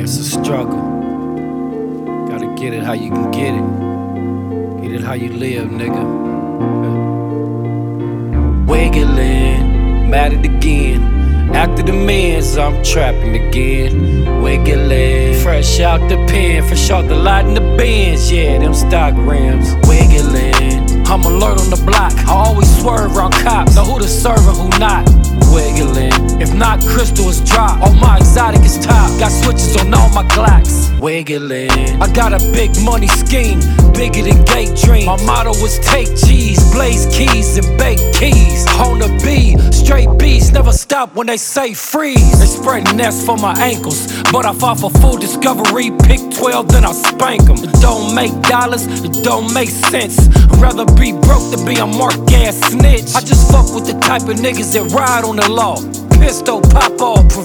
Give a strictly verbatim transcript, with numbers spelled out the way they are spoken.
it's a struggle. Gotta get it how you can get it. Get it how you live, nigga. Wiggling, mad at again. After the mans, I'm trapping again. Wiggling, fresh out the pen, fresh out the lot in the bins. Yeah, them stock rims. Wiggling, I'm alert on the block. I always swerve around cops. Know who to serve and who not. Wiggling, if not crystal, it's drop. All my exotic is top. Got switches on all my Glocks. Wiggling, I got a big money scheme, bigger than gate dreams. My motto was take G's, blaze keys and bake keys. On the beat, straight beats, never stop when they say freeze. They spread nets for my ankles, but I fought for full discovery. Pick twelve, then I spank them. It don't make dollars, it don't make sense. I'd rather be broke than be a mark ass snitch. I just fuck with the type of niggas that ride on the law. Pistol pop off.